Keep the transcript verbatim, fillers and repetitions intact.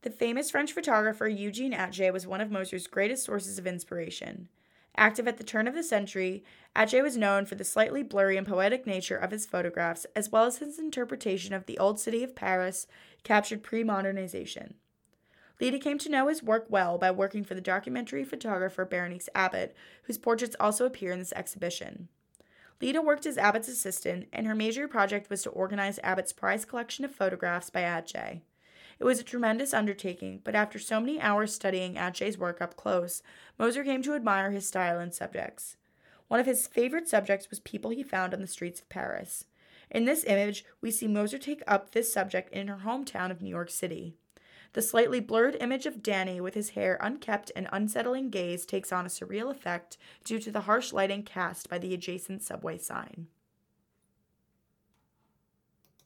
The famous French photographer Eugene Atget was one of Moser's greatest sources of inspiration. Active at the turn of the century, Atget was known for the slightly blurry and poetic nature of his photographs, as well as his interpretation of the old city of Paris, captured pre-modernization. Leda came to know his work well by working for the documentary photographer Berenice Abbott, whose portraits also appear in this exhibition. Leda worked as Abbott's assistant, and her major project was to organize Abbott's prized collection of photographs by Atget. It was a tremendous undertaking, but after so many hours studying Atget's work up close, Moser came to admire his style and subjects. One of his favorite subjects was people he found on the streets of Paris. In this image, we see Moser take up this subject in her hometown of New York City. The slightly blurred image of Danny with his hair unkempt and unsettling gaze takes on a surreal effect due to the harsh lighting cast by the adjacent subway sign.